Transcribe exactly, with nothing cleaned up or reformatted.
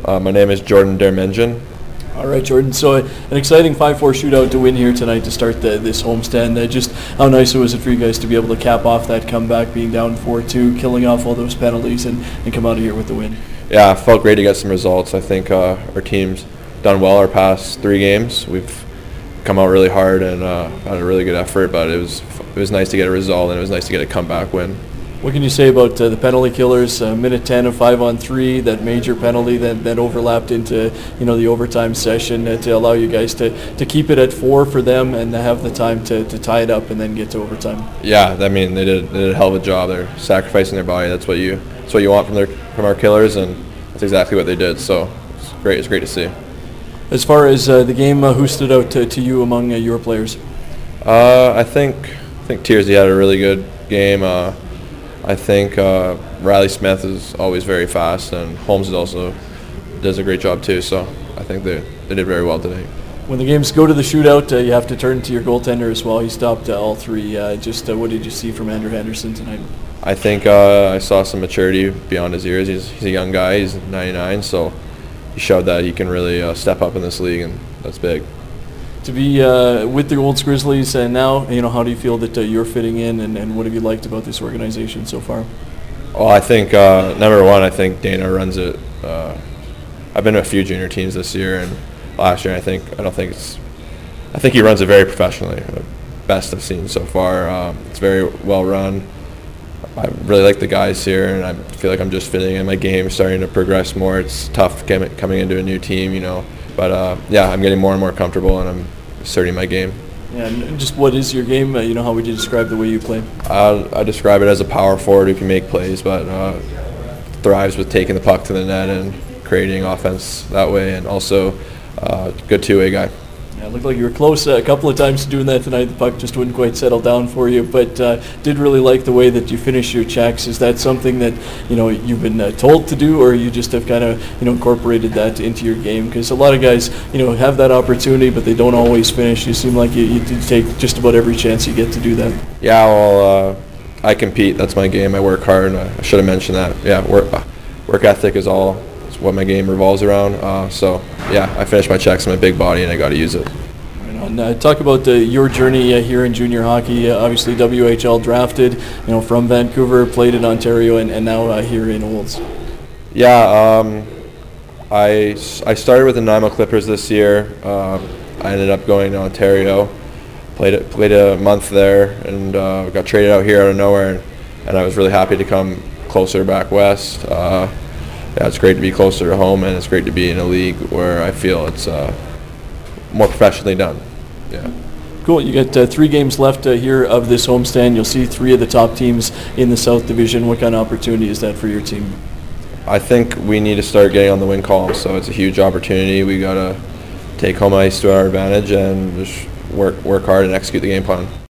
Uh, my name is Jordan Dermenjan. All right, Jordan. So uh, an exciting five four shootout to win here tonight to start the, this homestand. Uh, just how nice was it for you guys to be able to cap off that comeback, being down four two, killing off all those penalties, and, and come out of here with the win? Yeah, it felt great to get some results. I think uh, our team's done well our past three games. We've come out really hard and uh, had a really good effort, but it was it was nice to get a result, and it was nice to get a comeback win. What can you say about uh, the penalty killers? Uh, minute ten of five on three, that major penalty that, that overlapped into you know the overtime session uh, to allow you guys to, to keep it at four for them and to have the time to, to tie it up and then get to overtime. Yeah, I mean they did they did a hell of a job. They're sacrificing their body. That's what you that's what you want from their from our killers, and that's exactly what they did. So it's great. It's great to see. As far as uh, the game, uh, who stood out to, to you among uh, your players? Uh, I think I think Tearsy had a really good game. Uh, I think uh, Riley Smith is always very fast, and Holmes is also does a great job too. So I think they they did very well today. When the games go to the shootout, uh, you have to turn to your goaltender as well. He stopped uh, all three. Uh, just uh, what did you see from Andrew Henderson tonight? I think uh, I saw some maturity beyond his years. He's, he's a young guy. He's ninety-nine, so he showed that he can really uh, step up in this league, and that's big. To be uh, with the Olds Grizzlies and now, you know, how do you feel that uh, you're fitting in, and, and what have you liked about this organization so far? Well, I think uh, number one, I think Dana runs it. Uh, I've been to a few junior teams this year and last year. And I think I don't think it's. I think he runs it very professionally. The best I've seen so far. Uh, it's very well run. I really like the guys here, and I feel like I'm just fitting in. My game starting to progress more. It's tough coming into a new team, you know. But uh, yeah, I'm getting more and more comfortable, and I'm asserting my game. Yeah, and just what is your game? Uh, you know, how would you describe the way you play? Uh, I describe it as a power forward who can make plays, but uh, thrives with taking the puck to the net and creating offense that way, and also uh, good two-way guy. Yeah, it looked like you were close uh, a couple of times to doing that tonight. The puck just wouldn't quite settle down for you, but uh, did really like the way that you finish your checks. Is that something that you know you've been uh, told to do, or you just have kind of you know incorporated that into your game? Because a lot of guys you know have that opportunity, but they don't always finish. You seem like you, you do take just about every chance you get to do that. Yeah, well, uh, I compete. That's my game. I work hard. And I should have mentioned that. Yeah, work uh, work ethic is all. It's what my game revolves around. Uh, so yeah, I finish my checks in my big body, and I got to use it. And uh, talk about uh, your journey uh, here in junior hockey. Uh, obviously, W H L drafted, you know, from Vancouver, played in Ontario, and, and now uh, here in Olds. Yeah, um, I I started with the Nanaimo Clippers this year. Uh, I ended up going to Ontario, played it, played a month there, and uh, got traded out here out of nowhere. And, and I was really happy to come closer back west. Uh, yeah, it's great to be closer to home, and it's great to be in a league where I feel it's uh, more professionally done. Yeah. Cool. You got uh, three games left uh, here of this homestand. You'll see three of the top teams in the South Division. What kind of opportunity is that for your team? I think we need to start getting on the win column, so it's a huge opportunity. We got to take home ice to our advantage and just work work hard and execute the game plan.